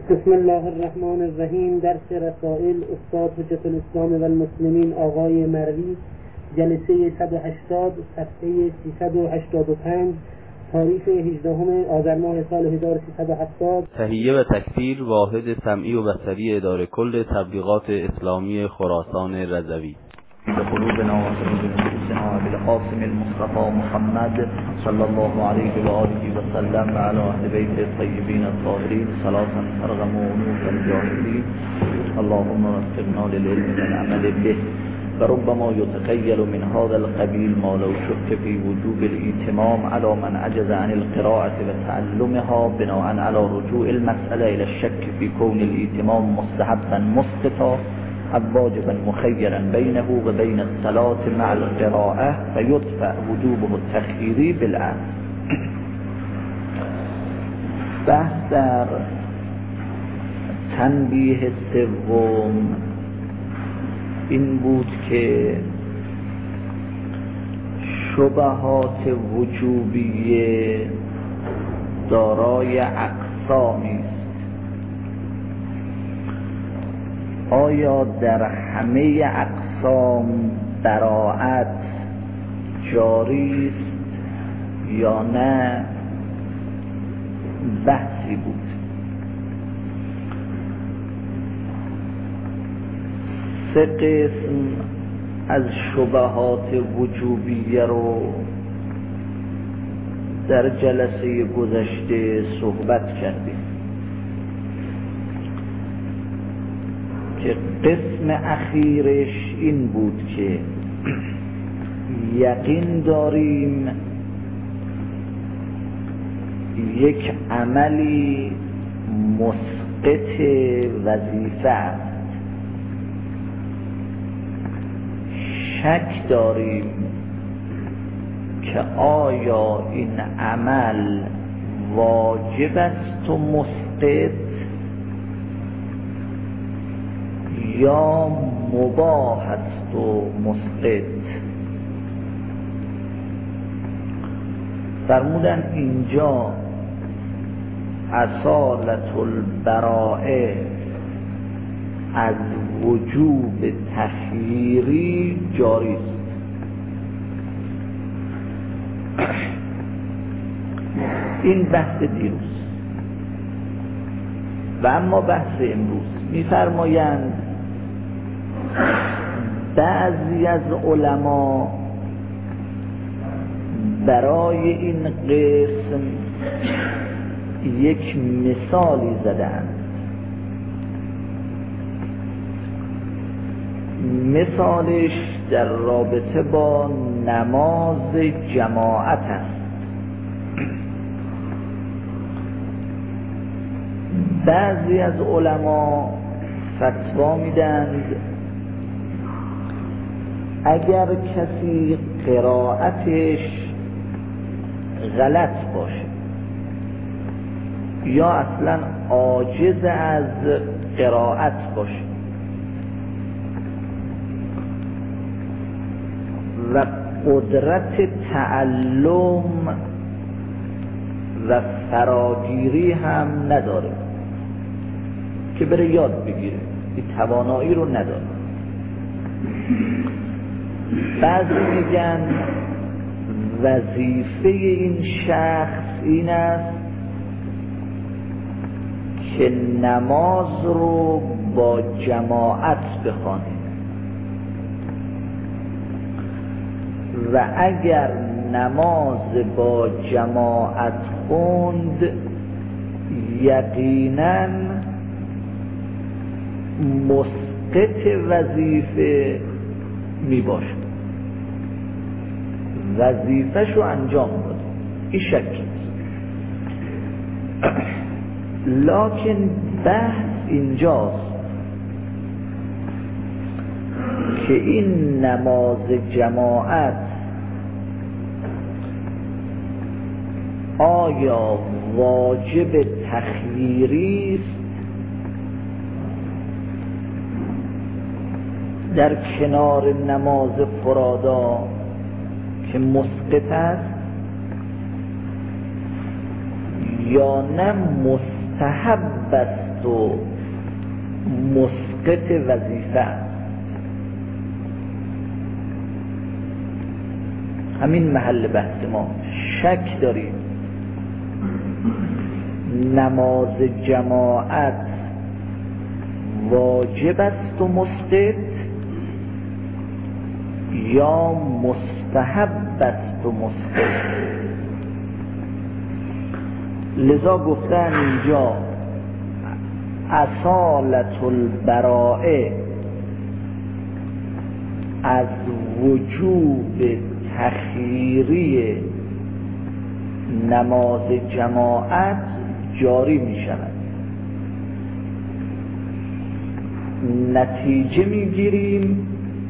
بسم الله الرحمن الرحیم. درس رسائل استاد حجت الاسلام و المسلمین آقای مروی، جلسه 180 صفحه 385، تاریخ 18 آذر ماه سال 1370. تهیه و تکثیر واحد سمعی و بصری اداره کل تبلیغات اسلامی خراسان رضوی. قلوبنا وقلوب نفوسنا بالقاسم المصطفى محمد صلى الله عليه وآله وسلم وعلى أهل بيته الطيبين الطاهرين صلاة ترغم أنوف الجاهلين اللهم وفقنا للعلم والعمل به. وربما يتخيل من هذا القبيل ما لو شك في وجوب الائتمام على من عجز عن القراءة وتعلمها بناء على رجوع المسألة إلى الشك في كون الائتمام مستحبا مسقطا أو واجبا مخيرا بينه وبين الصلاة مع القراءة فيدفع وجوبه التخييري بالعكس. بحث در تنبیه سوم این بود که شبهات وجوبیه دارای اقسامی است. آیا در همه اقسام براءت جاری است یا نه؟ بحثی بود. سه قسم از شبهات وجوبیه رو در جلسه گذشته صحبت کردیم که قسم اخیرش این بود که یقین داریم یک عملی مسقط وظیفه است، شک داریم که آیا این عمل واجب است و مسقط یا مباح است و مسقط. فرمودن اینجا اصالت البراءه از وجوب تخییری جاری است. این بحث دیروز. و اما بحث امروز می‌فرمایند بعضی از علما برای این قسم یک مثالی زدند. مثالش در رابطه با نماز جماعت است. بعضی از علما فتوا میدند اگر کسی قرائتش غلط باشه یا اصلا عاجز از قرائت باشه و قدرت تعلم و فراگیری هم نداره که بره یاد بگیره، این توانایی رو نداره. بعضی میگن وظیفه این شخص این است که نماز رو با جماعت بخوانه و اگر نماز با جماعت خوند یقیناً مسقط وظیفه می باشد، وظیفه‌شو انجام بده، این شک نیست. لکن بحث اینجاست که این نماز جماعت آیا واجب تخییری است در کنار نماز فرادا که مسقط است یا نه مستحب است و مسقط وظیفه است. همین محل بحث ما. شک داریم نماز جماعت واجب است و مسقط یا مستحب است و مسقط. لذا گفتن اینجا اصالت البراءه از وجوب تخییری نماز جماعت جاری می شود. نتیجه می گیریم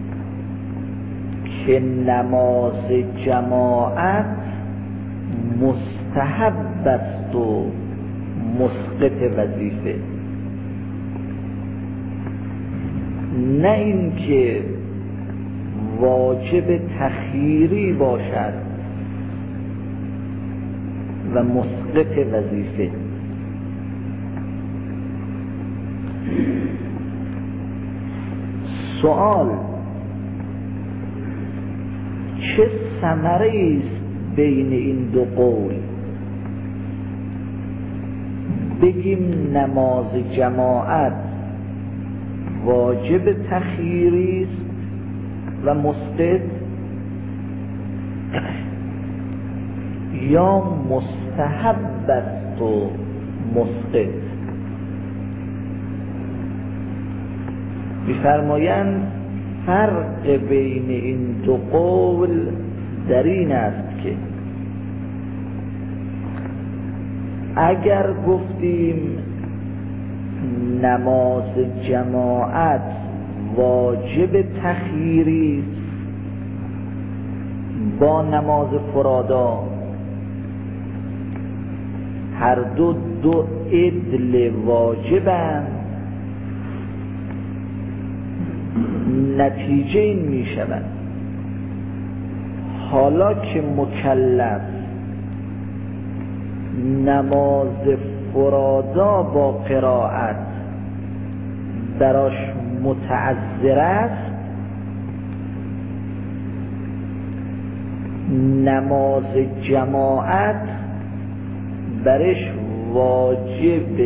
که نماز جماعت مستحب است و مسقط وظیفه، نه اینکه واجب تخییری باشد و مسقط وظیفه. سوال: چه ثمره است بین این دو قول؟ بگیم نماز جماعت واجب تخییری است و مسقط، یا مستحب است و مسقط. می‌فرمایند فرق بین این دو قول در این است که اگر گفتیم نماز جماعت واجب تخییری با نماز فرادا، هر دو عدل واجبند، نتیجه این می شود حالا که مکلف نماز فرادا با قرائت براش متعذر است، نماز جماعت برش واجب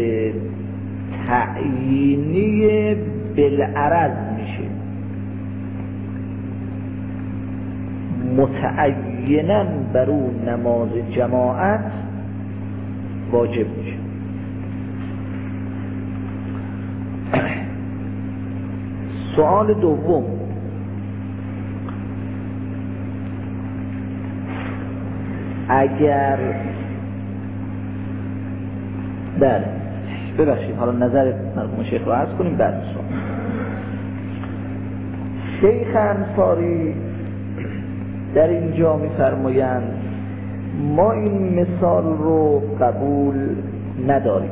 تعیینی بالعرض میشه، متعیناً بر اون نماز جماعت واجب میشه. سوال دوم: اگر بله ببخشید حالا نظر مرحوم شیخ رو عرض کنیم بعد سوال. شیخ انصاری در اینجا می‌فرمایند ما این مثال رو قبول نداریم.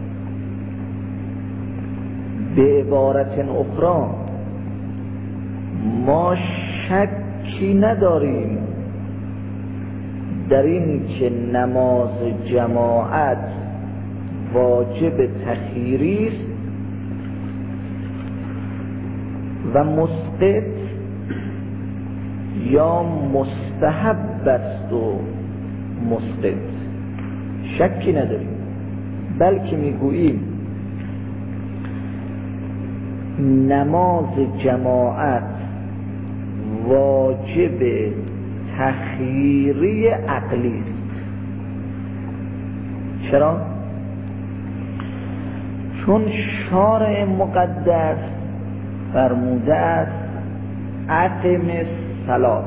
به عبارت اخرى ما شکی نداریم در این که نماز جماعت واجب تخییری است و مسقط یا مستحب است و مسقط، شکی نداریم، بلکه میگوییم نماز جماعت واجب تخییری عقلی است. چرا؟ چون شارع مقدس فرموده است اتم الصلاة،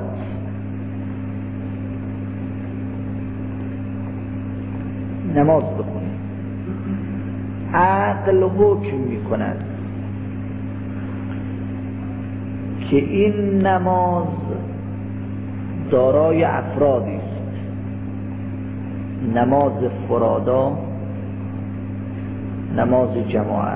نماز بخونید. عقل حکم میکند که این نماز دارای افرادی است، نماز فرادا، نماز جماعت،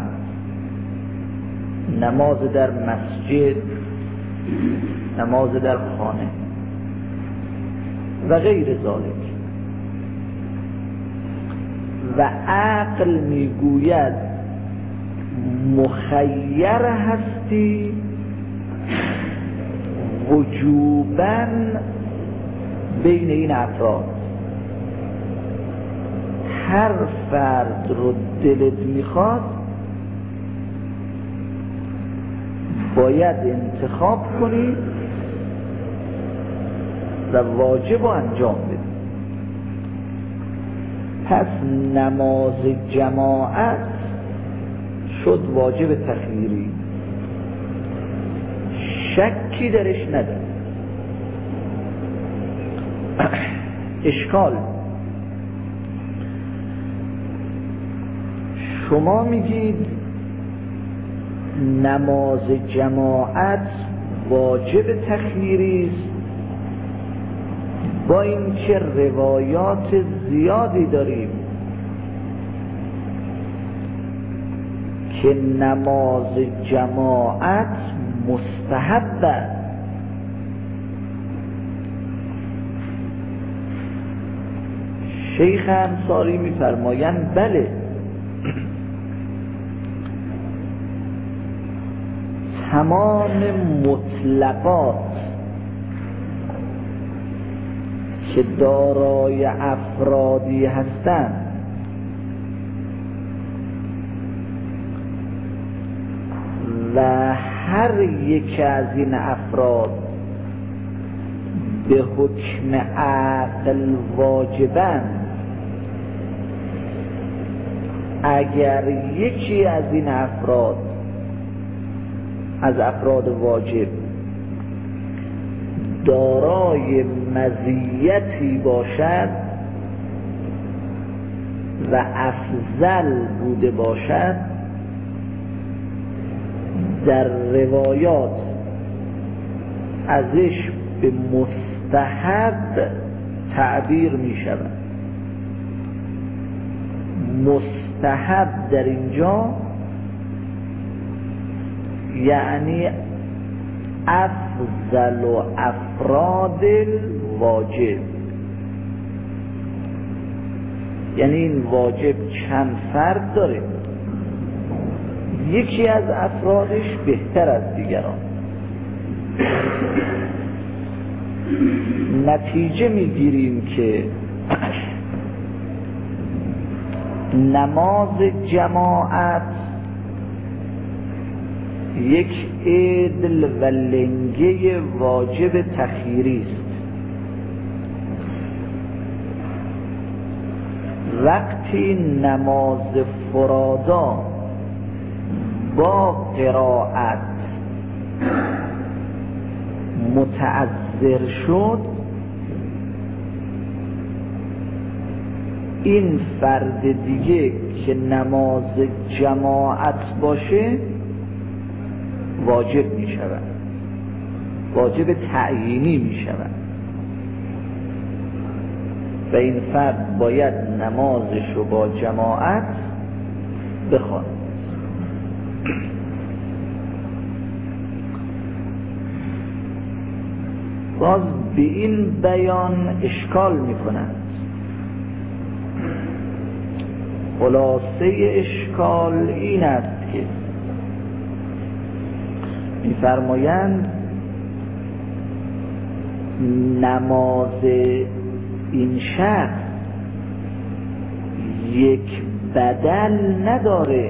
نماز در مسجد، نماز در خانه و غیر ذالک. و عقل میگوید مخیر هستی وجوباً بین این افراد. هر فرد رو دلت میخواد باید انتخاب کنی و واجب رو انجام بدی. پس نماز جماعت شد واجب تخییری، شکی درش نداره. اشکال شما میگید نماز جماعت واجب تخییری است، با اینکه روایات زیادی داریم که نماز جماعت مستحب است. شیخ انصاری می‌فرمایند بله، تمام مطلقات که دارای افرادی هستند و هر یک از این افراد به حکم عقل واجبند، اگر یکی از این افراد از افراد واجب دارای مزیتی باشد و افضل بوده باشد، در روایات ازش به مستحب تعبیر می شود. مستحب در اینجا یعنی افضل و افراد واجب، یعنی این واجب چند فرد داره، یکی از افرادش بهتر از دیگران. نتیجه میگیریم که نماز جماعت یک عدل و لنگه واجب تخییری است. وقتی نماز فرادا با قرائت متعذر شد، این فرد دیگه که نماز جماعت باشه واجب می شود، واجب تعیینی می شود و این فرد باید نمازش رو با جماعت بخواند. باز به این بیان اشکال می کنند. خلاصه اشکال این است که می‌فرمایند نماز این شخص یک بدل نداره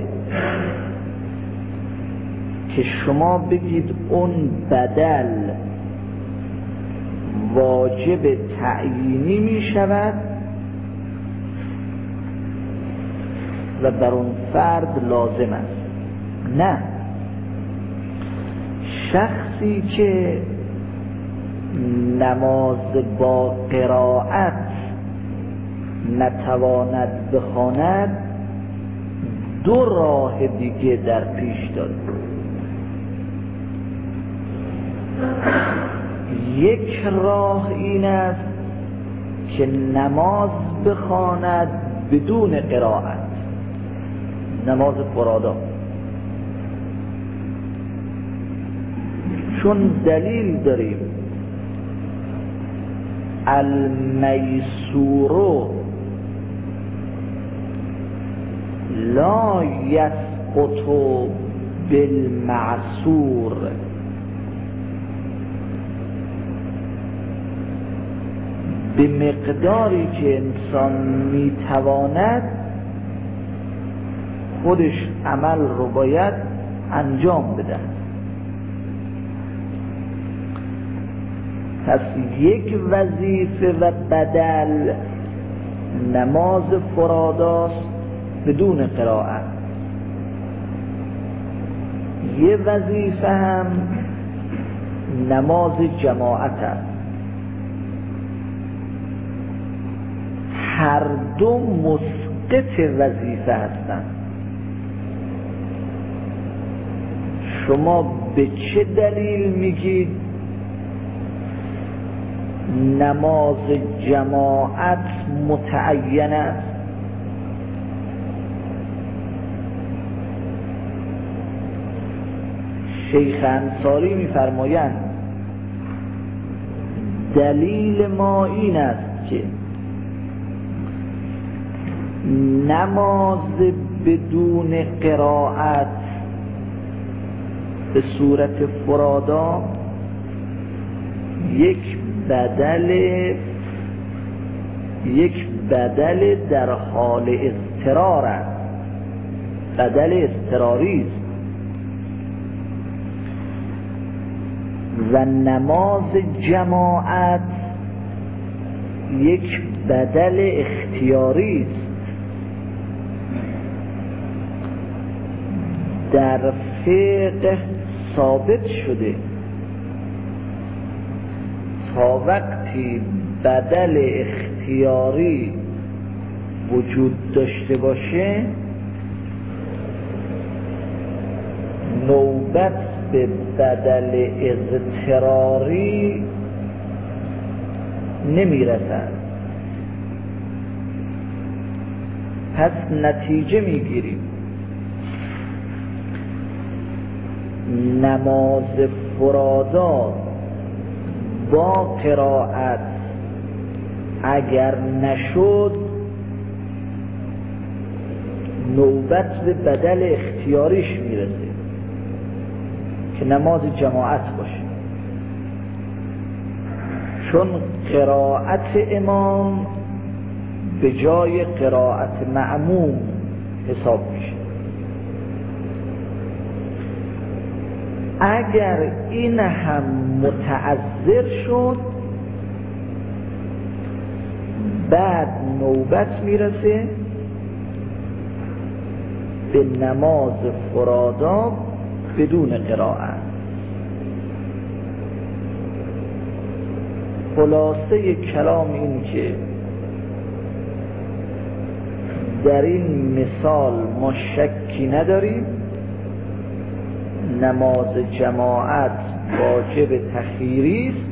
که شما بگید اون بدل واجب تعیینی می شود و بر اون فرد لازم است. نه، شخصی که نماز با قرائت نتواند بخواند دو راه دیگه در پیش دارد. یک راه این است که نماز بخواند بدون قرائت، نماز فرادا، چون دلیل داریم المیسور لا یسقط بالمعصور، به مقداری که انسان میتواند خودش عمل رو باید انجام بده. پس یک وظیفه و بدل نماز فراداست بدون قرائت، یه وظیفه هم نماز جماعت است. هر دو مسقط وظیفه هستند. شما به چه دلیل میگید نماز جماعت متعین است؟ شیخ انصاری میفرمایند دلیل ما این است که نماز بدون قرائت به صورت فرادا یک بدل در حال اضطرار است، بدل اضطراری است، و نماز جماعت یک بدل اختیاری است. در فقه ثابت شده تا وقتی بدل اختیاری وجود داشته باشه نوبت به بدل اضطراری نمیرسد. پس نتیجه میگیریم نماز فرادا با قرائت اگر نشد نوبت به بدل اختیاریش میرسه که نماز جماعت باشه، چون قرائت امام به جای قرائت معموم حساب میشه. اگر این هم متعذر شد بعد نوبت میرسه به نماز فرادا بدون قرائت. خلاصه کلام این که در این مثال ما شکی نداریم نماز جماعت واجب تخییری است،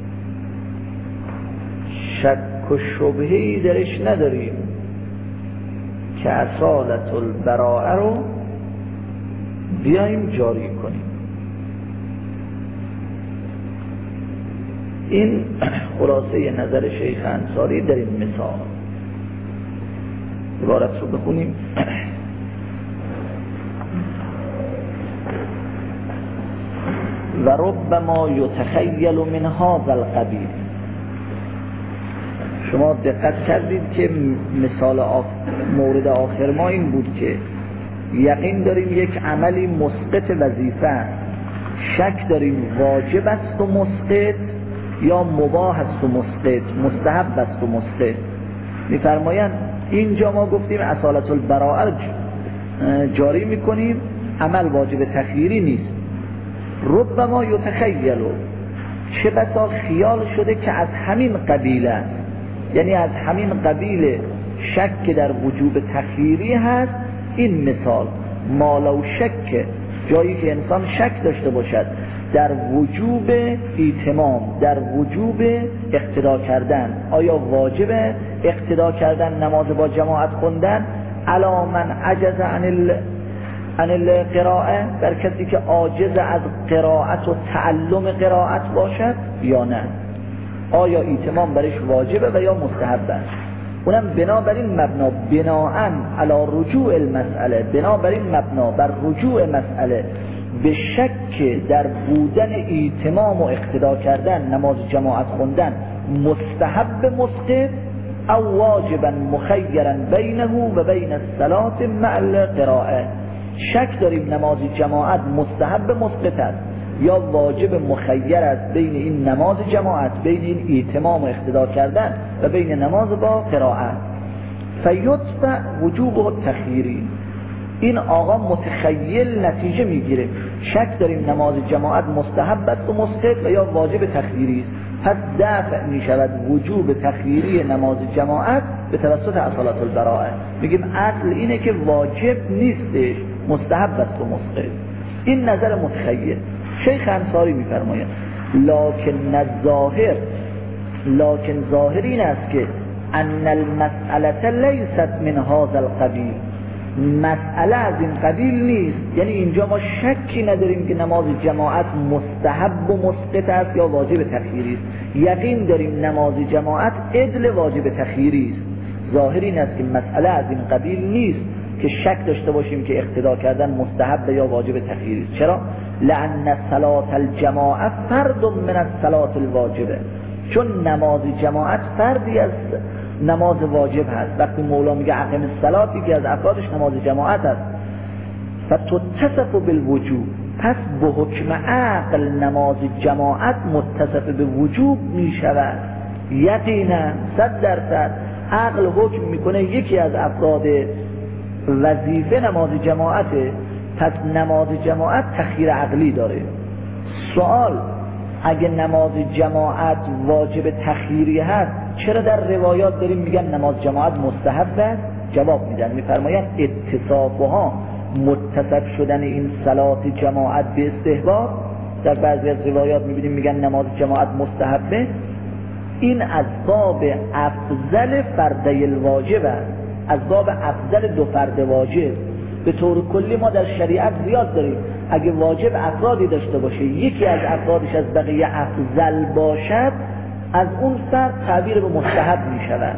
شک و شبهه‌ای درش نداریم که اصالت البراءه رو بیاییم جاری کنیم. این خلاصه نظر شیخ انصاری در این مثال. عبارت رو بخونیم. و ربما یتخیل من هذا القبیل. شما دقت کردید که مثال مورد آخر ما این بود که یقین داریم یک عملی مسقط وظیفه است، شک داریم واجب است و مسقط یا مباح است و مسقط، مستحب است و مسقط. میفرمایند اینجا ما گفتیم اصالت البراءه جاری میکنیم، عمل واجب تخییری نیست. ربما یتخیل، چه بسا خیال شده که از همین قبیله است، یعنی از همین قبیل شک در وجوب تخییری هست. این مثال مالو شک، جایی که انسان شک داشته باشد در وجوب ایتمام، در وجوب اقتدا کردن، آیا واجب اقتدا کردن نماز با جماعت خوندن علی من عجز عن القراءه، در کسی که عاجز از قرائت و تعلم قرائت باشد یا نه، آیا ایتمام برش واجبه و یا مستحب است. اونم بنابراین مبنا بناءً علی رجوع المسئله، بنابراین مبنا بر رجوع مسئله به شک در بودن ایتمام و اقتدا کردن نماز جماعت خوندن مستحب مسقط او واجبا مخیرا بینه و بین الصلاة مع القراءه. شک داریم نماز جماعت مستحب مسقط است یا واجب مخیر است بین این نماز جماعت، بین این ایتمام و اقتدا کردن و بین نماز با قراءت. فیدفع وجوب تخییری، این آقا متخیل نتیجه میگیره. شک داریم نماز جماعت مستحب است و مسقط و یا واجب تخییری است، پس دفع میشود وجوب تخییری نماز جماعت به توسط اصالت البراءه. میگیم اصل اینه که واجب نیستش، مستحب است و مسقط. این نظر متخیل. شیخ انصاری میفرماید لکن ظاهر این است که ان المسئله لیست من هذا القبیل، مسئله از این قبیل نیست. یعنی اینجا ما شکی نداریم که نماز جماعت مستحب و مسقط است یا واجب تخییری است، یقین داریم نماز جماعت عدل واجب تخییری است. ظاهر این است که مسئله از این قبیل نیست که شک داشته باشیم که اقتدا کردن مستحب یا واجب تخییری است. چرا؟ لأن صلاة الجماعت فرد من الصلاة الواجبه، چون نماز جماعت فردی از نماز واجب هست. وقتی مولا میگه اقیم الصلاة، یکی از افرادش نماز جماعت است. فتتصف بالوجوب، پس به حکم عقل نماز جماعت متصف به وجوب میشود. یقینا 100% عقل حکم میکنه یکی از افراد وظیفه نماز جماعته، پس نماز جماعت تخییر عقلی داره. سوال: اگه نماز جماعت واجب تخییری هست، چرا در روایات داریم میگن نماز جماعت مستحب است؟ جواب میدن، میفرمایند اتصافها، متصف شدن این صلات جماعت به استحباب. در بعضی از روایات میبینیم میگن نماز جماعت مستحبه. این از باب افضل فرضی الواجب است، از باب افضل دو فرد واجب. به طور کلی ما در شریعت زیاد داریم، اگه واجب افرادی داشته باشه، یکی از افرادش از بقیه افضل باشد، از اون فرد تعبیر به مستحب می شود.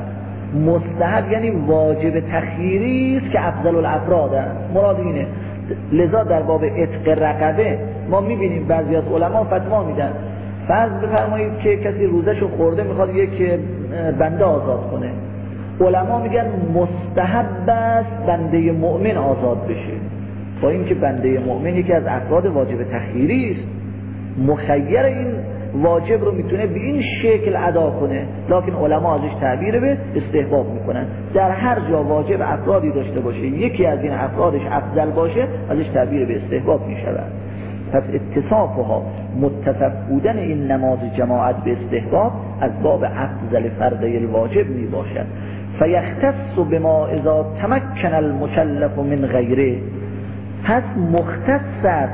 مستحب یعنی واجب تخییری است که افضل الافراد است، مراد اینه. لذا در باب عتق رقبه ما میبینیم بعضی از علما فتوا میدن، فرض بفرمایید که کسی روزشو خورده میخواد یک بنده آزاد کنه، علما میگن مستحب است بنده مؤمن آزاد بشه، با اینکه بنده مؤمن یکی از افراد واجب تخییری است، مخیر این واجب رو میتونه به این شکل ادا کنه، لکن علما ازش تعبیر به استحباب میکنن. در هر جا واجب افرادی داشته باشه، یکی از این افرادش افضل باشه، ازش تعبیر به استحباب میشود. پس اتصافها، متصف بودن این نماز جماعت به استحباب، از باب افضل فرضی الواجب می باشد. فیختص بما اذا تمکن المکلف من غیره، پس مختص است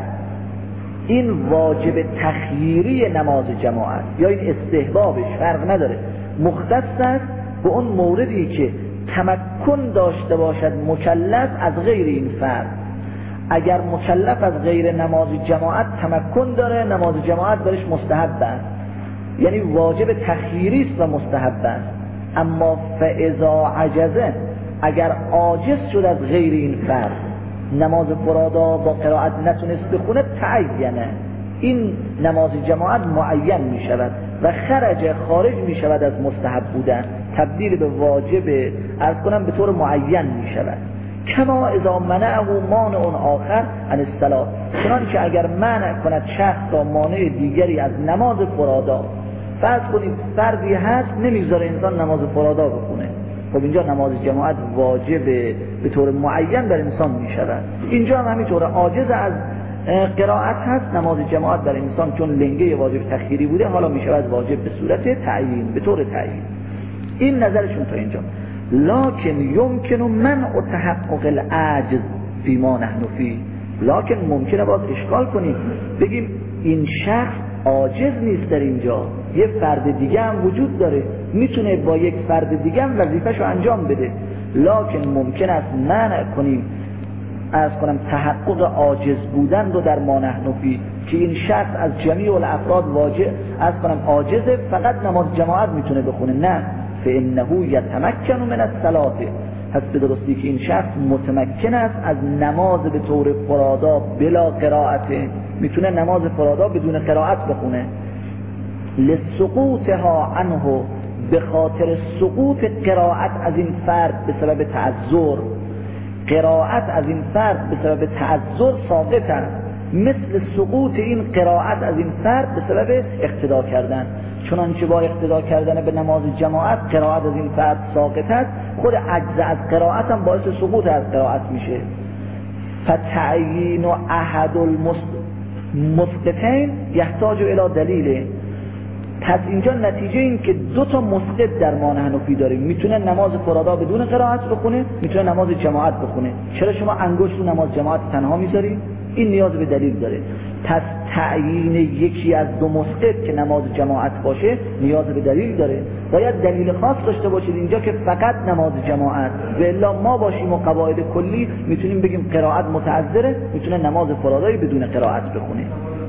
این واجب تخییری نماز جماعت یا این استحبابش، فرق نداره، مختص است به اون موردی که تمکن داشته باشد مکلف از غیر این فرد. اگر مکلف از غیر نماز جماعت تمکن داره، نماز جماعت برش مستحب است، یعنی واجب تخییری است و مستحب است. اما فاذا عجزه، اگر عاجز شد از غیر این فرد، نماز فرادا با قرائت نتونست بخونه، تعینه این نماز جماعت معین می شود و خارج می شود از مستحب بودن، تبدیل به واجب عرض کنم به طور معین می شود. کما اذا منعه مانع آخر عن الصلاة، چنانکه اگر منع کند شخص را مانع دیگری از نماز فرادا، فرض کنید فردی هست نمیذاره انسان نماز فرادا بخونه، خب اینجا نماز جماعت واجب به طور معین بر انسان می شود. اینجا هم همینطور عاجز از قرائت هست، نماز جماعت بر انسان چون لنگه واجب تخییری بوده، حالا می شود واجب به صورت تعیین، به طور تعیین. این نظرشون تا اینجا. لکن یمکن منع تحقق العجز فیما نحن فی، لکن ممکنه باز اشکال کنیم، بگیم این شخص عاجز نیست، در اینجا یه فرد دیگه هم وجود داره، میتونه با یک فرد دیگه هم وظیفه‌شو انجام بده، لکن ممکن است منع کنیم از تحقق عاجز بودن رو در ما نحن فی، که این شخص از جمیع الافراد عاجزه، فقط نماز جماعت میتونه بخونه. نه، فانه یتمکن من الصلاه، پس به درستی که این شخص متمکن است از نماز به طور فرادا بلا قرائت، میتونه نماز فرادا بدون قرائت بخونه. لسقوطها عنه، به خاطر سقوط قرائت از این فرد به سبب تعذر، قرائت از این فرد به سبب تعذر ساقط است، مثل سقوط این قرائت از این فرد به سبب اقتدا کردن. چنانچه با اقتدا کردن به نماز جماعت قرائت از این فرد ساقط است، خود عجز از قرائت هم باعث سقوط از قرائت میشه. فتعیین احد المسقطین یحتاج الی دلیل. پس اینجا نتیجه این که دو تا مسقط در ما حنفی داریم، میتونه نماز فرادا بدون قرائت بخونه، میتونه نماز جماعت بخونه. چرا شما انگشت رو نماز جماعت تنها میذاری؟ این نیاز به دلیل داره. پس تعیین یکی از دو مسقط که نماز جماعت باشه نیاز به دلیل داره. باید دلیل خاص داشته باشید اینجا که فقط نماز جماعت، و الا ما باشیم و قواعد کلی میتونیم بگیم قرائت متعذره، میتونه نماز فرادایی بدون قرائت بخونه.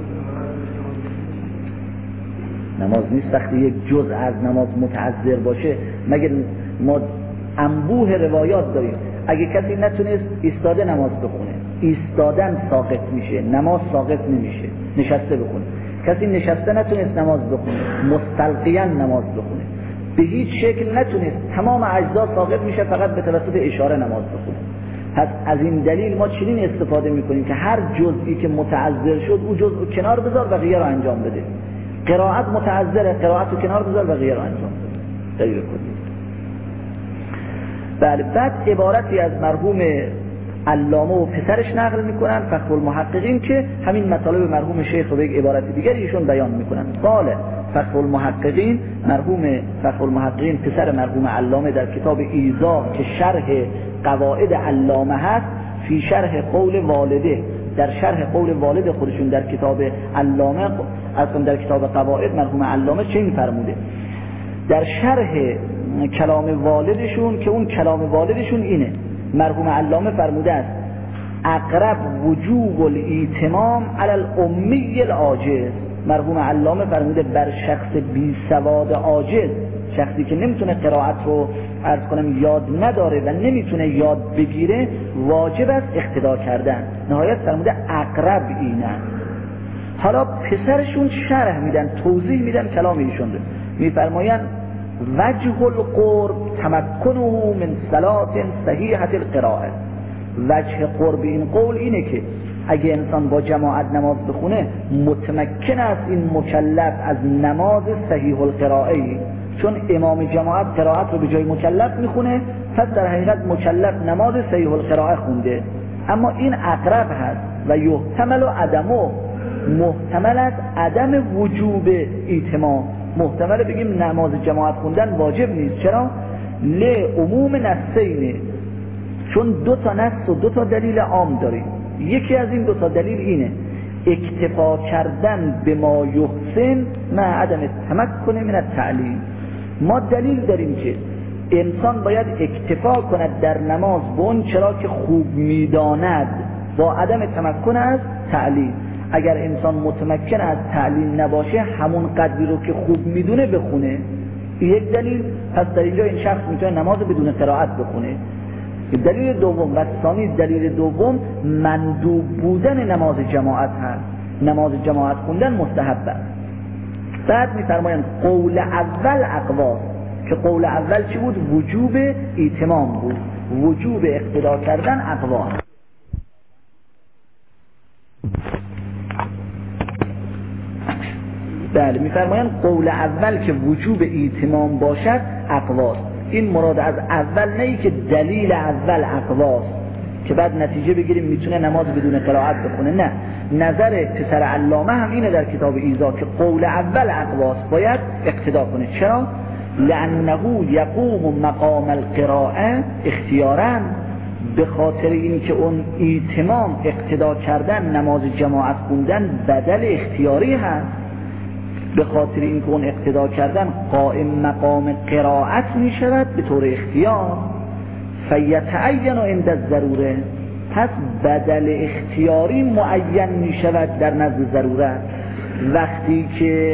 نماز نیست وقتی یک جزء از نماز متعذر باشه. مگه ما انبوه روایات داریم اگه کسی نتونست ایستاده نماز بخونه، ایستادن ساقط میشه، نماز ساقط نمیشه، نشسته بخونه. کسی نشسته نتونست نماز بخونه، مستلقیاً نماز بخونه، به هیچ شکل نتونست، تمام اجزا ساقط میشه، فقط به توسط اشاره نماز بخونه. پس از این دلیل ما چنین استفاده میکنیم که هر جزئی که متعذر شد او جزء کنار بذار بقیه رو انجام بده. قرائت متعذره، قرائت رو کنار بذار بقیه رو انجام بده. دلیل کلی. بله، بعد عبارتی از مرحوم علامه و پسرش نقل میکنن فخر المحققین که همین مطالب مرحوم شیخ رو به یک عبارت دیگری ایشون بیان میکنن. قال فخر المحققین، مرحوم فخر المحققین پسر مرحوم علامه در کتاب ایضاح که شرح قواعد علامه هست، فی شرح قول والده، در شرح قول والد خودشون در کتاب علامه، اصلا در کتاب قواعد مرحوم علامه چه میفرموده؟ در شرح کلام والدشون که اون کلام والدشون اینه، مرحوم علامه فرموده است اقرب وجوب الایتمام علی الامی العاجز. مرحوم علامه فرموده بر شخص بی سواد عاجز، شخصی که نمیتونه قرائت رو عرض کنم یاد نداره و نمیتونه یاد بگیره، واجب است اقتدا کردن. نهایت فرموده اقرب اینه. حالا پسرشون شرح میدن، توضیح میدن کلام ایشون رو، میفرمایند وجه القرب تمکنه من صلاة صحیحة القراءه. وجه قرب این قول اینه که اگه انسان با جماعت نماز بخونه متمکن است این مکلف از نماز صحیح القراءه، چون امام جماعت قرائت رو به جای مکلف میخونه، پس در حقیقت مکلف نماز صحیح القراءه خونده. اما این اقرب هست و یحتمل عدمه، محتمل است عدم وجوب ایتمام، محتمل بگیم نماز جماعت خوندن واجب نیست. چرا؟ لعموم نصینه، چون دو تا نص و دو تا دلیل عام داریم. یکی از این دو تا دلیل اینه اکتفا کردن به ما یحسن مع عدم تمکن من التعلیم. ما دلیل داریم که انسان باید اکتفا کند در نماز به اون چرا که خوب میداند با عدم تمکن از تعلیم. اگر انسان متمکن از تعلیم نباشه همون قدری رو که خوب میدونه بخونه، یک دلیل. پس در اینجا این شخص میتونه نماز بدون قرائت بخونه. دلیل دوم و ثانی، دلیل دوم مندوب بودن نماز جماعت هست، نماز جماعت خوندن مستحب است. بعد میفرمایند قول اول اقواس، که قول اول چی بود؟ وجوب ایتمام بود، وجوب اقتدا کردن اقواس. بله، میفرمایند قول اول که وجوب ایتمام باشد اقواس. این مراد از اول نه که دلیل اول اقواس که بعد نتیجه بگیریم میتونه نماز بدون قرائت بخونه، نه. نظر پسر علامه هم اینه در کتاب ایضاح که قول اول اقواس باید اقتدا کنه. چرا؟ لانه یقوم مقام القراءه اختیارا، به خاطر اینکه اون ایتمام اقتدا کردن نماز جماعت خوندن بدل اختیاری هست، به خاطر اینکه اون اقتدا کردن قائم مقام قرائت می شود به طور اختیار. فیتعین عند الضروره، پس بدل اختیاری معین می شود در نزد ضرورت. وقتی که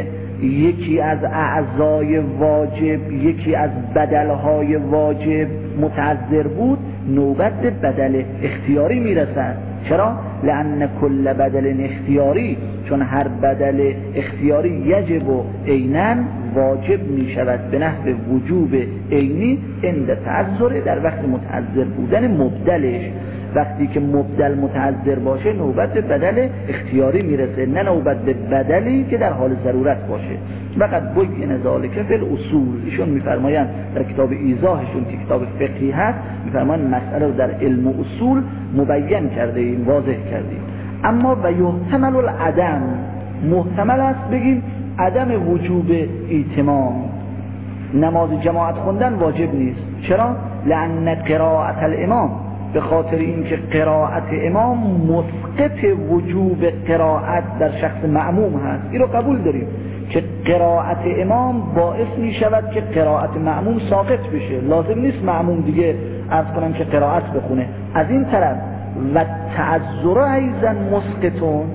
یکی از اعضای واجب، یکی از بدلهای واجب متعذر بود، نوبت به بدل اختیاری میرسد. چرا؟ لأن کل بدل اختیاری، چون هر بدل اختیاری یجب و عیناً واجب می شود به نحو وجوب عینی عند تعذر، در وقت متعذر بودن مبدلش. وقتی که مبدل متعذر باشه نوبت به بدل اختیاری میرسه، نه نوبت به بدلی که در حال ضرورت باشه. فقط بین ذالک فی الاصول، ایشون میفرمایند در کتاب ایضاحشون که کتاب فقهی هست، میفرمایند مسئله رو در علم و اصول مبین کرده ایم، واضح کردیم. اما و یحتمل العدم، محتمل است بگیم عدم وجوب ایتمام، نماز جماعت خوندن واجب نیست. چرا؟ لأن قراءت الامام، به خاطر اینکه قرائت امام مسقط وجوب قرائت در شخص معموم هست. این رو قبول داریم که قرائت امام باعث می شود که قرائت معموم ساقط بشه، لازم نیست معموم دیگه عرض کنم که قرائت بخونه. از این طرف و تعذر ایضا مسقطون،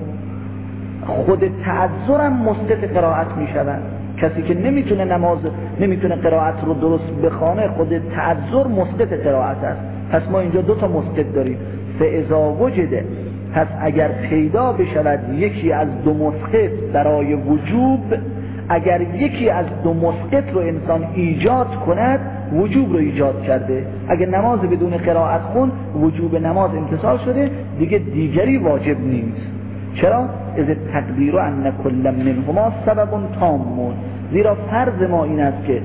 خود تعذرم مسقط قرائت می شود. کسی که نمیتونه قرائت رو درست بخونه، خود تعذر مسقط قرائت است. پس ما اینجا دو تا مسقط داریم. فاذا وجده، پس اگر پیدا بشود یکی از دو مسقط برای وجوب، اگر یکی از دو مسقط رو انسان ایجاد کند، وجوب رو ایجاد کرده. اگر نماز بدون قرائت خون، وجوب نماز امتثال شده، دیگری واجب نیست. چرا؟ از تقدیر ان کل منهما سبب تام، زیرا فرض ما این است که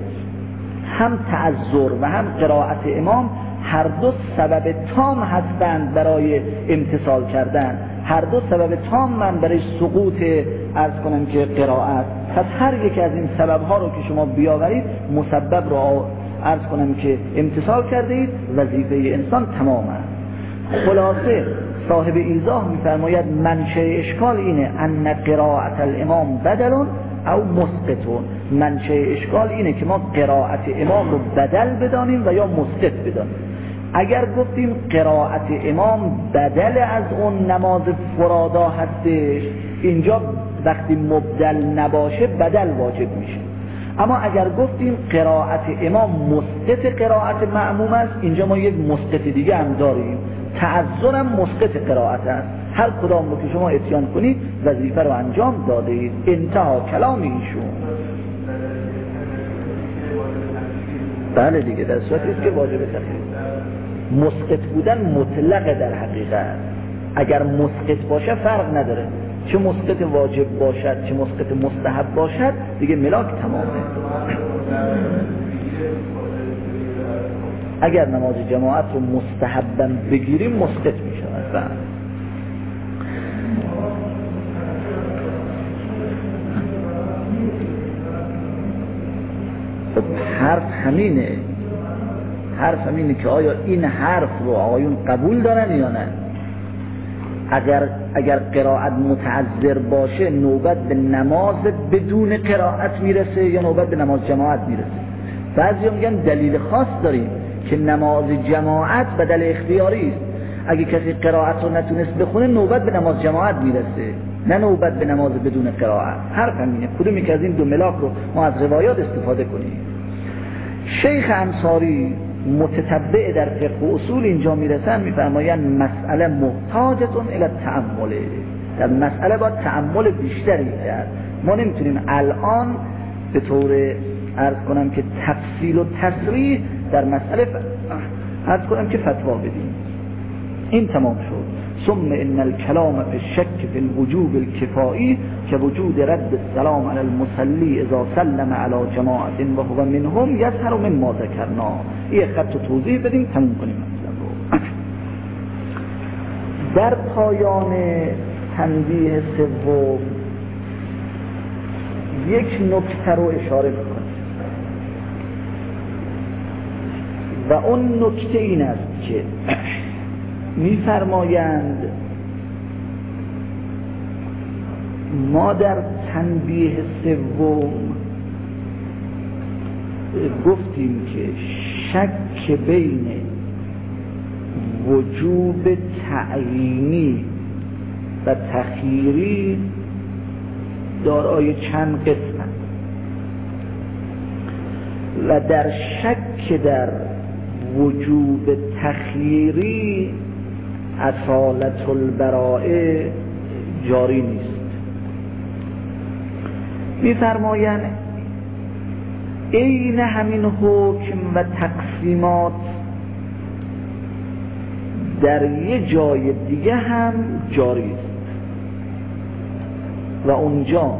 هم تعذر و هم قرائت امام هر دو سبب تام هستند برای امتثال کردن، هر دو سبب تام من برای سقوط عرض کنم که قرائت. پس هر یک از این سبب ها رو که شما بیاورید مسبب رو عرض کنم که امتثال کرده اید، وظیفه انسان تمام است. خلاصه صاحب ایضاح میفرماید منشأ اشکال اینه ان قرائت الامام بدل او مسقطون. منشأ اشکال اینه که ما قرائت امام رو بدل بدانیم و یا مسقط بدانیم. اگر گفتیم قرائت امام بدل از اون نماز فرادا هستش، اینجا وقتی مبدل نباشه بدل واجب میشه. اما اگر گفتیم قرائت امام مسقط قرائت معموم است، اینجا ما یک مسقط دیگه هم داریم، تعذرم مسقط قرائت است. هر کدام رو که شما اتیان کنید وظیفه رو انجام داده اید. انتها کلام ایشون. بله دیگه، در صورتی است که واجب تخییر. مسقط بودن مطلق در حقیقت، اگر مسقط باشه فرق نداره، چه مسقط واجب باشد چه مسقط مستحب باشد، دیگه ملاک تمامه. اگر نماز جماعت رو مستحباً بگیریم مسقط می شود. خب حرف همینه که آیا این حرف رو آقایون قبول دارن یا نه؟ اگر قرائت متعذر باشه نوبت به نماز بدون قرائت میرسه یا نوبت به نماز جماعت میرسه؟ بعضی میگن دلیل خاص داریم که نماز جماعت بدل اختیاری است. اگه کسی قرائت رو نتونست بخونه نوبت به نماز جماعت میرسه، نه نوبت به نماز بدون قرائت. حرف همینه. کدومی که از این دو ملاک رو ما از روایات استفاده کنیم؟ شیخ انصاری متتبع در فقه و اصول اینجا میرسن، میفرمایند مسئله محتاجتون الی التأمل. در مسئله باید تأمل بیشتری کرد. ما نمیتونیم الان به طور عرض کنم که تفصیل و تصریح در مسئله عرض کنم که فتوا بدیم. این تمام شد. ثم ان الكلام في الشك في الوجوب الكفائي كوجود رد السلام على المصلي اذا سلم على جماعه وهو منهم يظهر مما ذكرنا. این خط توضیح بدیم تموم کنیم مثلا رو. در پایان تنبیه سوم یک نکته رو اشاره می‌کنم و اون نکته این است که می‌فرمایند ما در تنبیه سوم گفتیم که شک بین وجوب تعیینی و تخییری دارای چند قسم است. و در شک در وجوب تخییری اصالت البراءه جاری نیست. می‌فرمایند عین همین حکم و تقسیمات در یه جای دیگه هم جاری است و اونجا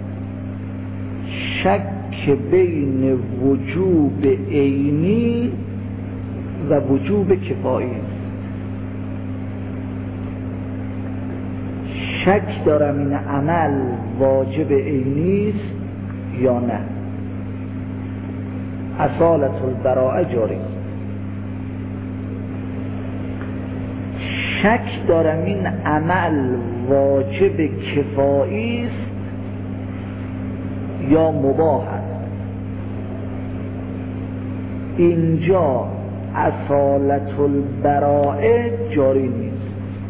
شک بین وجوب عینی و وجوب کفایی است. شک دارم این عمل واجب عینی است یا نه. اصالت البراءه جاری است. شک دارم این عمل واجب کفایی است یا مباح است. اینجا اصالت البراءه جاری نیست.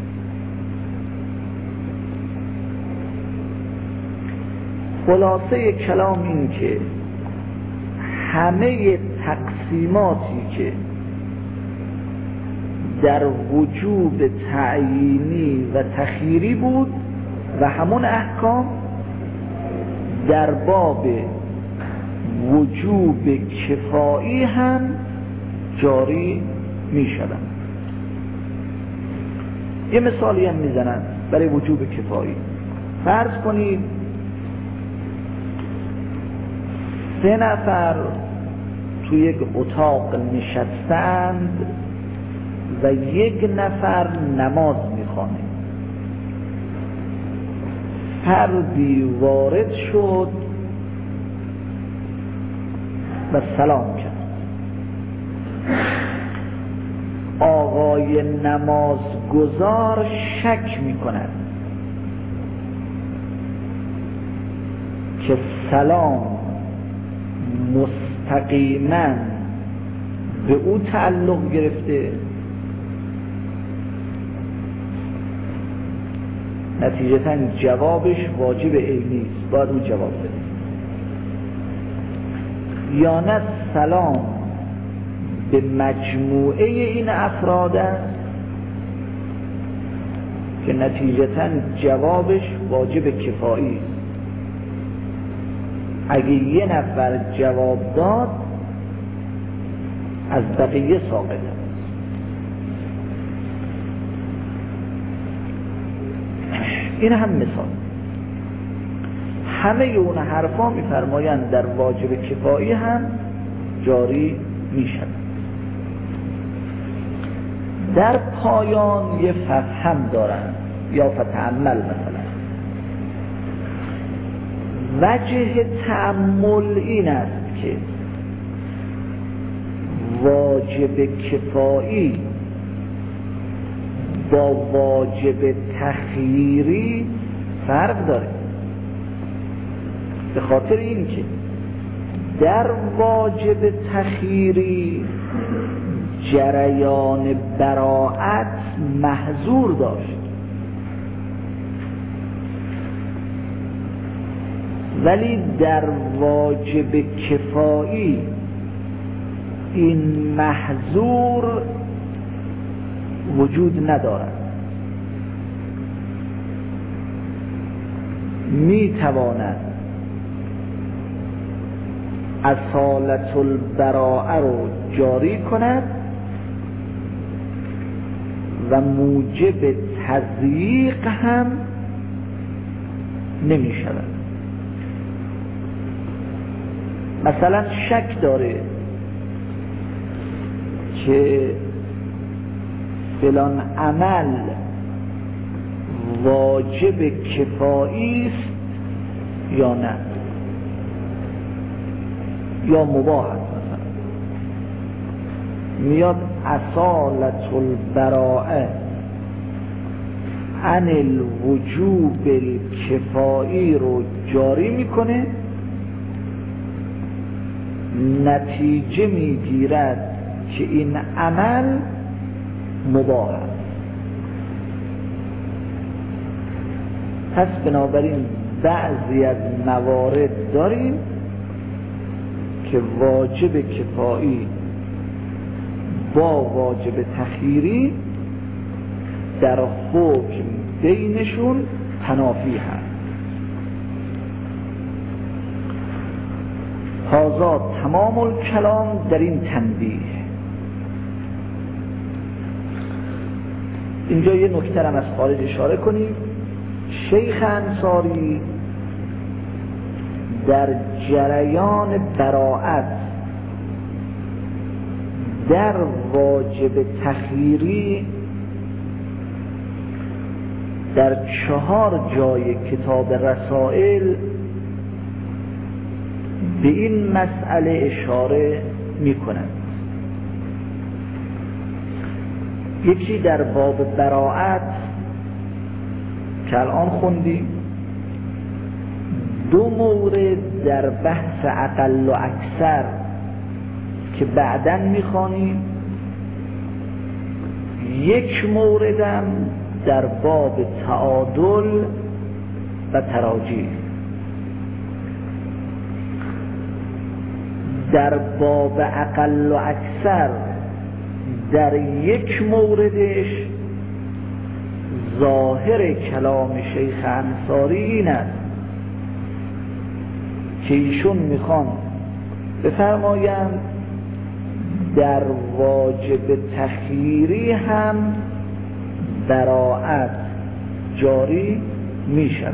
خلاصه کلام این که همه تقسیماتی که در وجوب تعیینی و تخییری بود و همون احکام در باب وجوب کفایی هم جاری می شدن. یه مثالی هم می زنن برای وجوب کفایی. فرض کنید 3 نفر توی یک اتاق نشستند و 1 نفر نماز میخوانه. فردی وارد شد و سلام کرد. آقای نمازگزار شک میکند که سلام مستقیما به او تعلق گرفته، نتیجتا جوابش واجب عینی است، باید اون جواب بده. یا نه سلام به مجموعه این افراد است که نتیجتا جوابش واجب کفایی است. اگه 1 نفر جواب داد از بقیه ساقط است. این هم مثال. همه اون حرفا میفرمایند در واجب کفایی هم جاری میشن. در پایان یه فهم دارن یا فتعمل مثلا. وجه تأمل این است که واجب کفایی با واجب تخییری فرق داره. به خاطر این که در واجب تخییری جریان براءت محظور داشت، ولی در واجب کفایی این محظور وجود ندارد. می تواند اصالت البراءه رو جاری کند و موجب تضییق هم نمی شود. مثلا شک داره که فلان عمل واجب کفایی است یا نه، یا مباح است. مثلا میاد اصالت البراءه عن الوجوب الکفایی رو جاری میکنه، نتیجه میگیرد که این عمل مباح است. پس بنابراین بعضی از موارد داریم که واجب کفایی با واجب تخییری در حکم بینشون تنافی هست. هذا تمام الکلام در این تنبیه. اینجا یه نکته هم از خارج اشاره کنیم. شیخ انصاری در جریان براءت در واجب تخییری در 4 جای کتاب رسائل به این مسئله اشاره می‌کند. یکی در باب براءت که الان خوندیم، 2 مورد در بحث اقل و اکثر که بعداً می‌خوانیم، 1 موردم در باب تعادل و تراجیح. در باب اقل و اکثر در 1 موردش ظاهر کلام شیخ انصاری این است که ایشون میخوان بفرمایند در واجب تخییری هم براءت جاری میشود،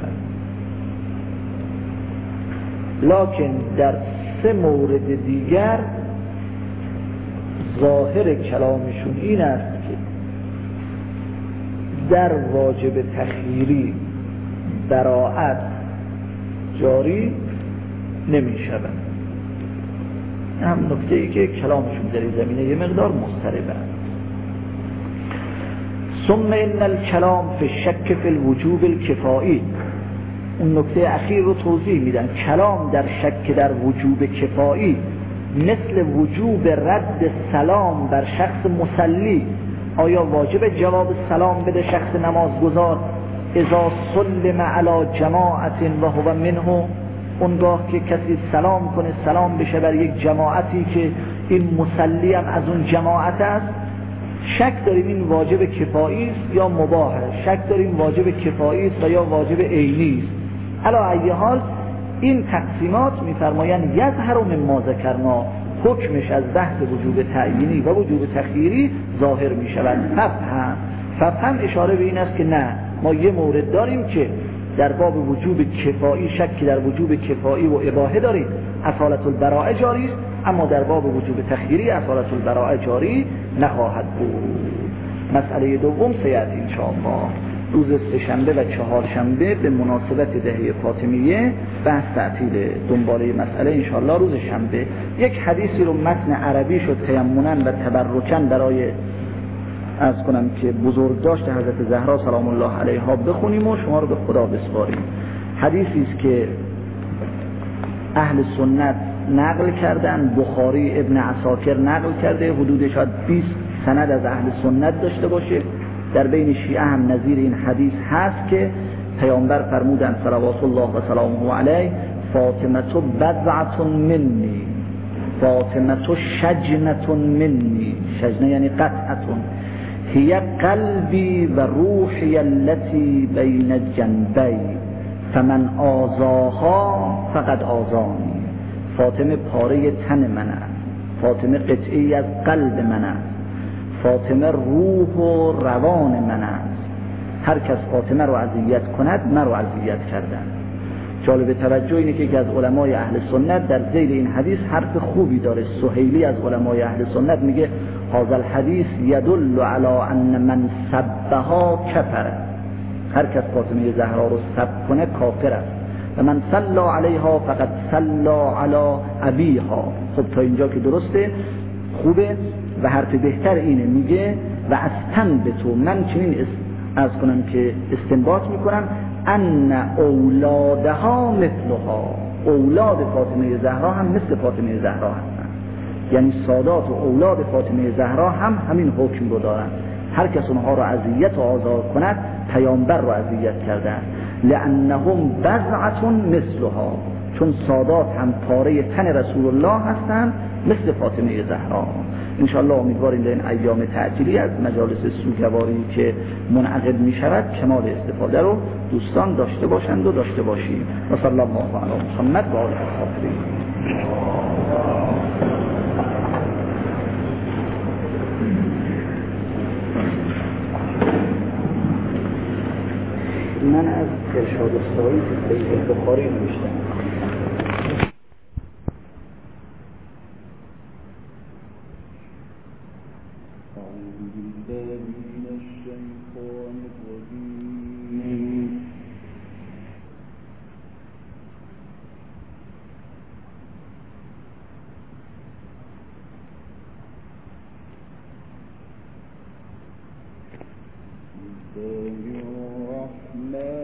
لکن در 3 مورد دیگر ظاهر کلامشون این است که در واجب تخییری براءت جاری نمی شود. هم نکته ای که کلامشون در این زمینه یه مقدار مضطرب است. ثم ان الکلام فی الشک فی الوجوب الکفایی. اون نکته اخیر رو توضیح میدن. کلام در شک در وجوب کفایی مثل وجوب رد سلام بر شخص مصلی. آیا واجب جواب سلام بده شخص نمازگزار اذا سلم علی جماعت و هو منه؟ اونگاه که کسی سلام کنه، سلام بشه بر یک جماعتی که این مصلی هم از اون جماعت است. شک داریم این واجب کفایی است یا مباح، شک داریم واجب کفایی است و یا واجب عینی است. علی ای حال این تقسیمات میفرمایند یظهر مما ذکرنا، حکمش از بحث وجوب تعیینی و وجوب تخییری ظاهر میشود. فهم اشاره به این است که نه، ما یه مورد داریم که در باب وجوب کفایی شک در وجوب کفایی و اباحه داریم، اصالت البراءه جاری است، اما در باب وجوب تخییری اصالت البراءه جاری نخواهد بود. مسئله دوم سیأتی انشاءالله روز سه‌شنبه و چهارشنبه به مناسبت دهه فاطمیه بحث تعطیل دنباله مسئله انشاءالله روز شنبه. یک حدیثی رو متن عربی شد تیمنا و تبرکن برای از کنم که بزرگداشت حضرت زهرا سلام الله علیها بخونیم و شما رو به خدا بسپاریم. حدیثی است که اهل سنت نقل کردن، بخاری ابن عساکر نقل کرده، حدود شاید 20 سند از اهل سنت داشته باشه. در بین شیعه هم نظیر این حدیث هست که پیامبر فرمودند صلوات الله و سلامه علیه فاطمه بضعة منی، فاطمه شجنة منی، شجنه یعنی قطعة، هی قلبی و روحی التي بین جنبی فمن آذاها فقد آذانی. فاطمه پاره تن من است، فاطمه قطعی از قلب من است، فاطمه روح و روان من است. هر کس فاطمه رو اذیت کند من رو اذیت کردن. جالب توجه اینه که یکی از علمای اهل سنت در ذیل این حدیث حرف خوبی داره. سهیلی از علمای اهل سنت میگه هذا الحدیث یدل علی ان من سبها کفر. هر کس فاطمه زهرا رو سب کنه کافر است. و من صلی علیها فقد صلی علی ابیها. خب تا اینجا که درسته خوبه و حرف بهتر اینه، میگه و اصلا به تو من چنین از کنم که استنباط میکنم ان اولادها مثلها، اولاد فاطمه زهرا هم مثل فاطمه زهرا هستن. یعنی سادات و اولاد فاطمه زهرا هم همین حکم رو دارن. هر کس اونها رو اذیت و آزار کند پیامبر رو اذیت کردن. لانهم بضعة مثلها، چون سادات هم پاره تن رسول الله هستند مثل فاطمه زهرا. انشاءالله امیدواریم در این ایام تعطیلی از مجالس سوگواری که منعقد می شود کمال استفاده رو دوستان داشته باشند و داشته باشیم. و صلی الله علی محمد و آله الطاهرین. من از ارشاد السایی که صحیح بخاری نوشتم. الرحمن